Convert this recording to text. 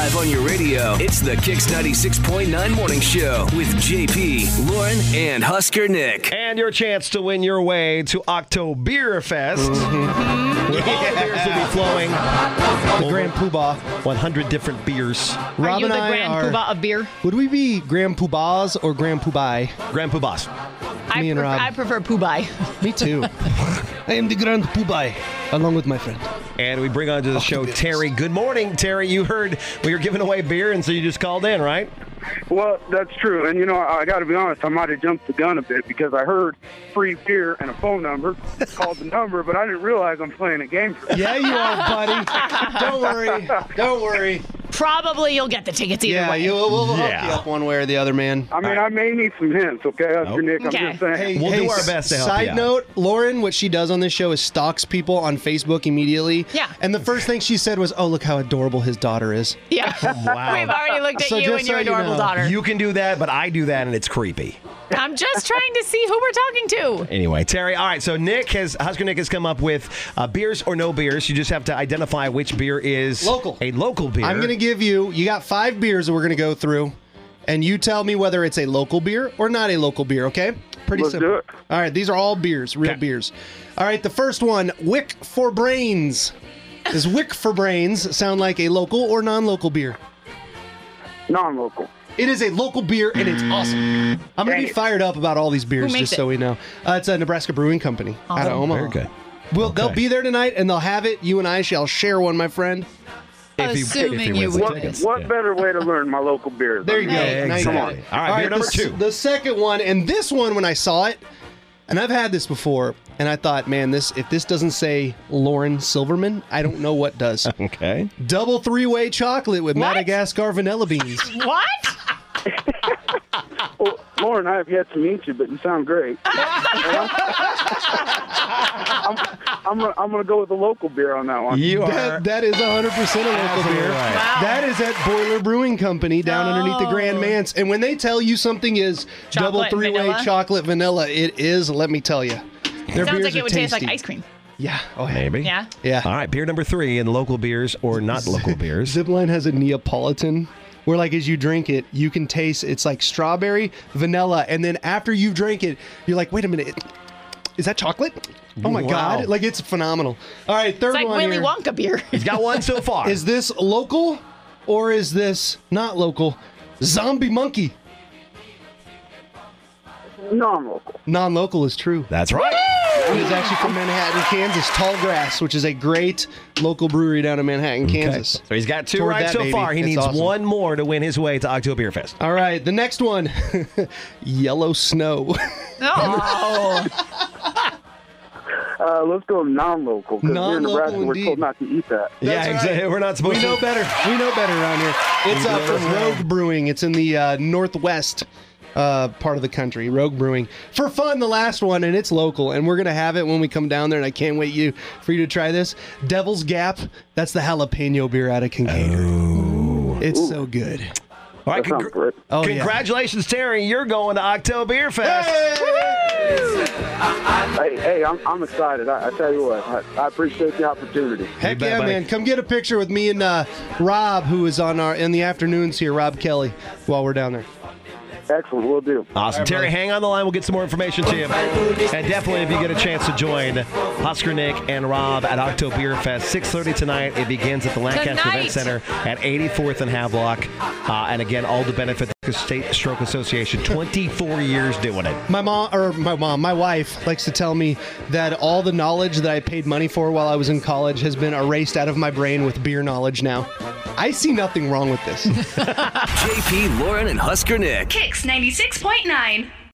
live on your radio. It's the Kicks 96.9 Morning Show with JP, Lauren, and Husker Nick. And your chance to win your way to Oktoberfest. Where all the beers will be flowing. The Grand Poobah. 100 different beers. Rob you and the I Grand are. Poobah of beer? Would we be Grand Poobahs or Grand Poobai? Grand Poobahs. Me and Rob. I prefer Poobah. Me too. I am the Grand Poobai, along with my friend. And we bring onto the show Terry. Good morning, Terry. You heard we were giving away beer, and so you just called in, right? Well, that's true. And, I got to be honest, I might have jumped the gun a bit because I heard free beer and a phone number, called the number, but I didn't realize I'm playing a game for Yeah, you are, buddy. Don't worry. Don't worry. Probably you'll get the tickets either way. We'll hook you up one way or the other, man. I mean, I may need some hints, okay? Husker Nick, Okay. I'm just saying. Hey, We'll do our best to help you Side out. note, Lauren, what she does on this show is stalks people on Facebook immediately. Yeah. And the first thing she said was, oh, look how adorable his daughter is. Yeah. Wow. We've already looked at So you just and your so you adorable know. daughter. You can do that, but I do that, and it's creepy. I'm just trying to see who we're talking to. Anyway, Terry, all right, so Husker Nick has come up with beers or no beers. You just have to identify which beer is Local. a local beer. I'm going to give you got 5 beers that we're going to go through, and you tell me whether it's a local beer or not a local beer, okay? Pretty Let's simple. do it. All right, these are all beers, real Okay. beers. All right, the first one, Wick for Brains. Does Wick for Brains sound like a local or non-local beer? Non-local. It is a local beer, and it's awesome. I'm going to be fired up about all these beers, Who makes just so it? we know. It's a Nebraska Brewing Company out of Omaha. Very good. They'll be there tonight, and they'll have it. You and I shall share one, my friend. Assuming you wins the would. tickets. What Yeah. better way to learn my local beers? There you go. Yeah, Now you got exactly. it. All right, beer number 2. The second one, and this one, when I saw it, and I've had this before, and I thought, man, if this doesn't say Lauren Silverman, I don't know what does. Okay. Double 3-way chocolate with What? Madagascar vanilla beans. What? Well, Lauren, I have yet to meet you, but you sound great. I'm gonna go with the local beer on that one. You are. That is 100% a local Absolutely beer. right. Wow. That is at Boiler Brewing Company down underneath the Grand Manse. And when they tell you something is double Chocolate 3-way vanilla? chocolate vanilla, it is, let me tell you. Their Sounds beers like are it would taste like tasty. ice cream. Yeah. Oh, Maybe. Yeah. Yeah. All right, beer number 3 in local beers or not local beers. Zipline has a Neapolitan where, like, as you drink it, you can taste it's like strawberry, vanilla, and then after you've drank it, you're like, wait a minute, is that chocolate? Oh my Wow. God. Like, it's phenomenal. All right, third It's like one Willy here. Wonka beer. He's got one so far. Is this local or is this not local? Zombie Monkey. Non-local. Non-local is true. That's right. It is actually from Manhattan, Kansas. Tall Grass, which is a great local brewery down in Manhattan, Kansas. So he's got 2 Toward right that, so baby. far. He It's needs awesome. one more to win his way to Oktoberfest. All right, the next one, Yellow Snow. Oh. Let's go non-local because here in Non-local Nebraska we're indeed. told not to eat that. Yeah, right. exactly. We're not supposed We to. know better. We know better around here. It's from Rogue Brewing. It's in the northwest part of the country. Rogue Brewing. For fun, the last one, and it's local, and we're gonna have it when we come down there. And I can't wait for you to try this. Devil's Gap. That's the jalapeno beer out of Kincaid. It's so good. All right, That sounds great. Oh, yeah. congratulations, Terry. You're going to Oktoberfest. Hey, I'm excited. I tell you what, I appreciate the opportunity. Heck bet, yeah, buddy. man! Come get a picture with me and Rob, who is on in the afternoons here. Rob Kelly, while we're down there. Excellent, we'll do. Awesome. Terry, hang on the line. We'll get some more information to you. And definitely, if you get a chance to join Husker Nick and Rob at Oktoberfest, 6:30 tonight. It begins at the Lancaster Event Center at 84th and Havelock. And again, all to benefit the State Stroke Association. 24 years doing it. My wife likes to tell me that all the knowledge that I paid money for while I was in college has been erased out of my brain with beer knowledge now. I see nothing wrong with this. JP, Lauren, and Husker Nick. Kicks 96.9.